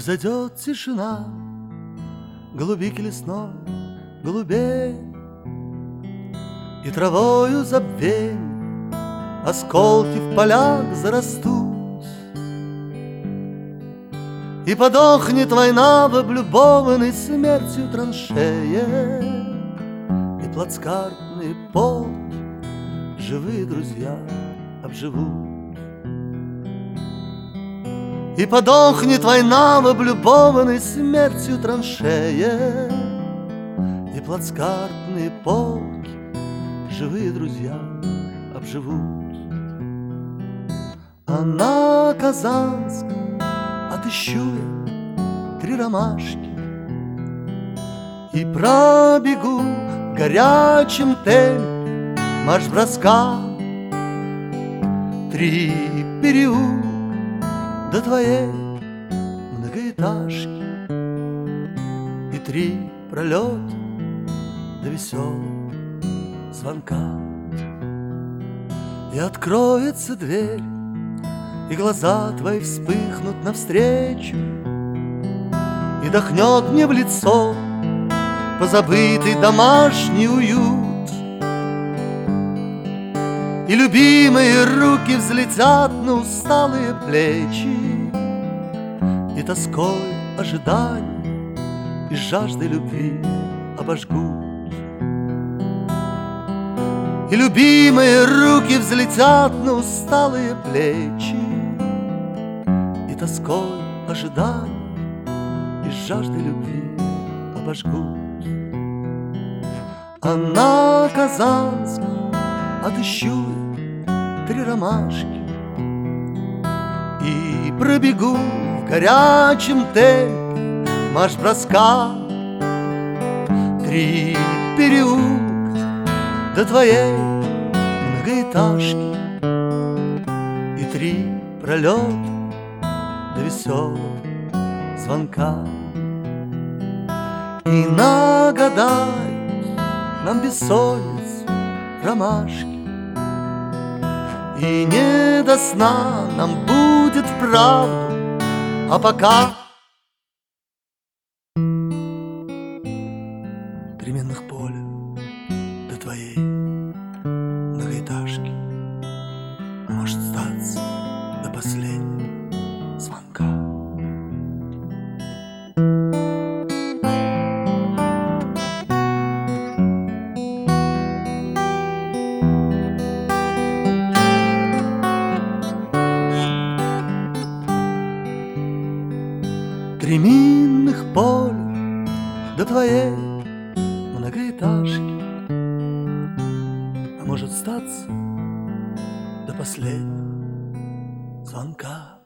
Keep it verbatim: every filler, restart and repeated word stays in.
взойдет тишина, голубики лесной, голубей, и травою забвень осколки в полях зарастут, и подохнет война в облюбованной смертью траншее, и плацкартный полк живые друзья обживут. И подохнет война в облюбованной смертью траншее, и плацкартные полки живые друзья обживут. А на Казанском отыщу я три ромашки и пробегу в горячем темпе марш-броска три переулка до твоей многоэтажки и три пролета до веселого звонка. И откроется дверь, и глаза твои вспыхнут навстречу, и дохнет мне в лицо позабытый домашний уют, и любимые руки взлетят на усталые плечи, и тоской ожидания и жаждой любви обожгут. И любимые руки взлетят на усталые плечи, и тоской ожидания и жаждой любви обожгут. А на Казанском отыщу я три ромашки и пробегу в горячем темпе марш-броска три переулка до твоей многоэтажки и три пролета до веселого звонка. И нагадают нам бессонницу ромашки, и не до сна нам будет вправду, а пока три минных поля до твоей многоэтажки, а может статься до последнего звонка. Три минных поля до твоей многоэтажки, а может статься до последнего звонка.